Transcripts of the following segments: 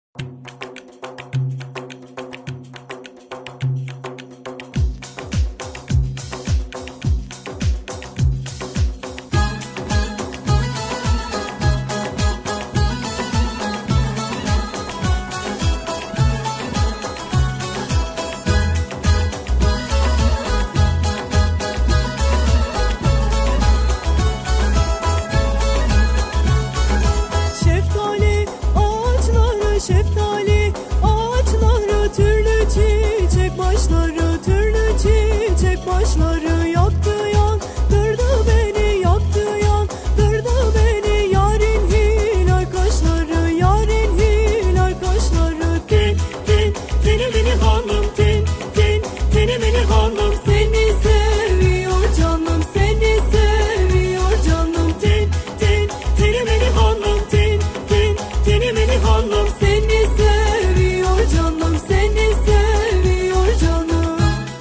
Şeftali ağaçları, türlü çiçek başları, türlü çiçek başları yaktı yandırdı beni, yaktı yandırdı beni. Yarın hilal kaşları, yarın hilal kaşları. Tin tin tinemini hanım, tin tin tinemini hanım. Seni seviyor canım, seni seviyor canım. Tin tin tinemini hanım, tin tin tinemini hanım. Seni seviyor canım, seni seviyor canım.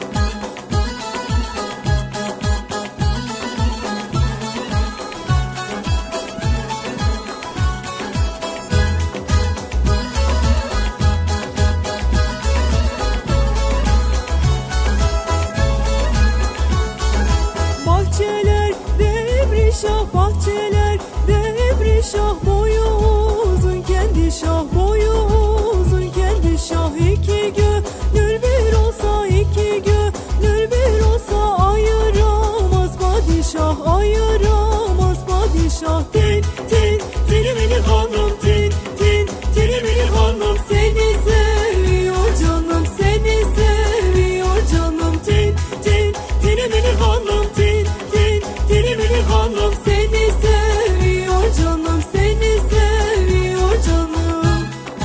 Bahçeler devrişah, bahçeler devrişah. Boyu uzun kendi şah, boyu uzun kendi şah. İki gönül bir olsa, iki gönül bir olsa ayıramaz padişah, ayıramaz padişah. Tin tin tinemini hanım, tin tin tinemini hanım. Seni seviyor canım, seni seviyor canım. Tin tin tinemini hanım, tin tin tinemini hanım. Seni seviyor canım, seni seviyor canım.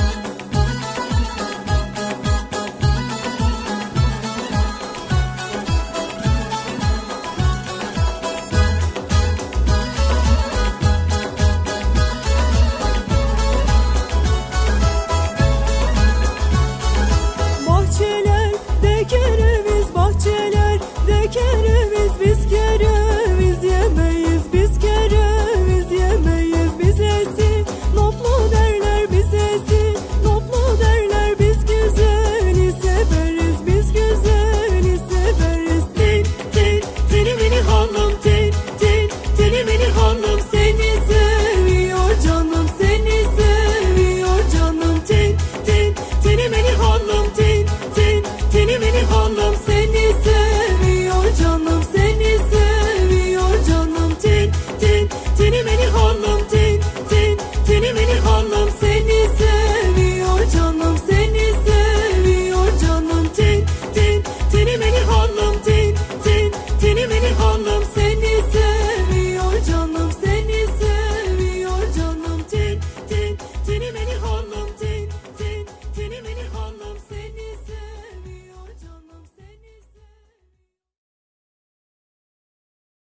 Bahçeler de kereviz, bahçeler de kereviz. Biz kereviz yemeyiz, biz kereviz yemeyiz. Bize sinoplu derler, bize sinoplu derler. Biz güzeli severiz, biz güzeli severiz. Tin tin tinemini hanım, tin tin tinemini hanım. Seni seviyor canım, seni seviyor canım. Tin tin tinemini hanım, tin tin tinemini hanım. Seni seviyor canım, seni seviyor canım. Tin tin tinemini hanım, tin tin tinemini hanım. Seni seviyor canım, seni seviyor canım. Tin tin tinemini hanım, tin tin tinemini hanım.